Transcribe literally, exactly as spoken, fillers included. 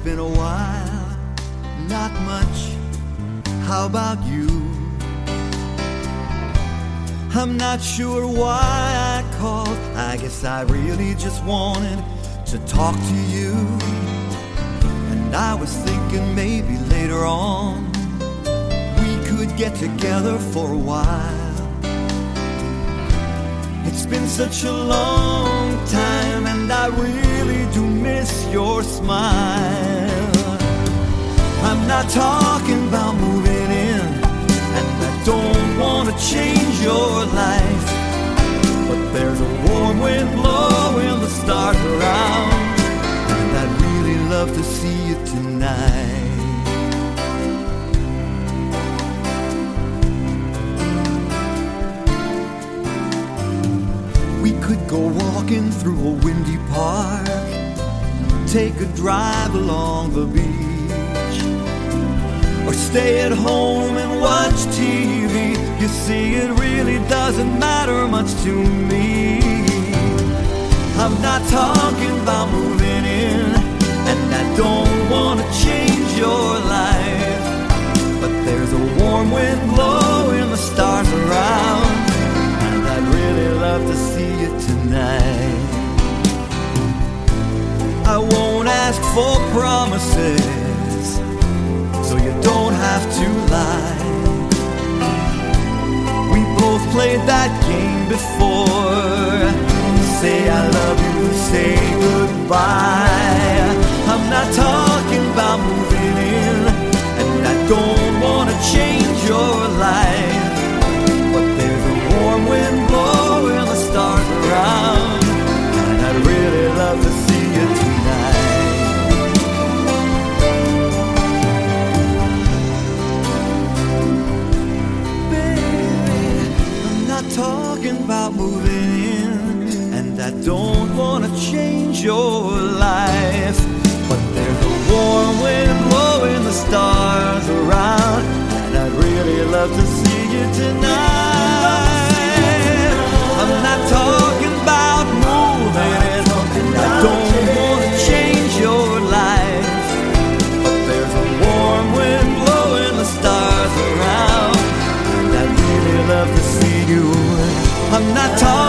been a while, not much. How about you? I'm not sure why I called. I guess I really just wanted to talk to you. And I was thinking maybe later on we could get together for a while. It's been such a long time, and I really do miss your smile. I'm not talking about moving in, and I don't want to change your life, but there's a warm wind blowing the stars around, and I'd really love to see you tonight. We could go walking through a windy park, take a drive along the beach, or stay at home and watch T V. You see, it really doesn't matter much to me. I'm not talking about moving in, and I don't want to change your life, but there's a warm wind blowing the stars around, and I'd really love to see you tonight. I won't ask for promises, so you don't have to lie. We both played that game before. Say I love you, say goodbye. I'm not talking about moving in, and I don't want to change your life, but there's a warm wind blowing the stars around, and I'd really love to see you tonight. Talking about moving in, and I don't want to change your life, but there's a warm wind blowing the stars around, and I'd really love to see you tonight. I'm not talking about moving in, and I don't want to change your life, but there's a warm wind blowing the stars around, and I'd really love to see you. I'm not talking